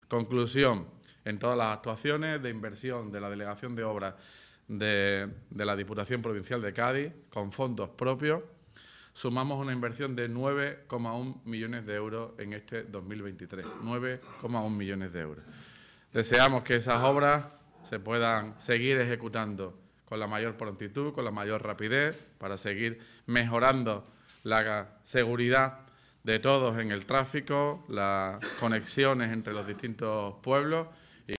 Conclusión, en todas las actuaciones de inversión de la Delegación de Obras de la Diputación Provincial de Cádiz, con fondos propios, sumamos una inversión de 9,1 millones de euros en este 2023. 9,1 millones de euros. Deseamos que esas obras se puedan seguir ejecutando con la mayor prontitud, con la mayor rapidez, para seguir mejorando la seguridad de todos en el tráfico, las conexiones entre los distintos pueblos